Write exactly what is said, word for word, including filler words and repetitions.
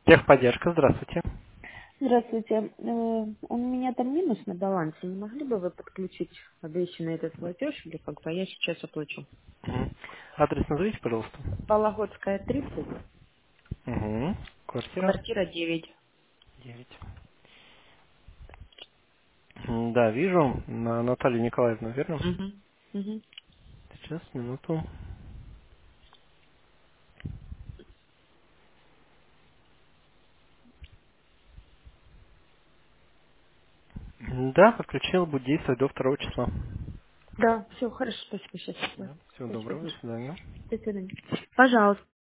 Техподдержка, здравствуйте. Здравствуйте. Э, У меня там минус на балансе. Не могли бы вы подключить обещанный этот платеж или как бы я сейчас оплачу? Мгм. Адрес назовите, пожалуйста. Вологодская, тридцать, Угу. Квартира квартира девять. девять. М, Да, вижу. На Наталью Николаевну, верно? Угу. Угу. Сейчас, минуту. М, Да, подключил, будет действовать до второго числа. Да, все, хорошо, спасибо, сейчас. Да. Всего Спасибо доброго, до большое. свидания. До свидания. Пожалуйста.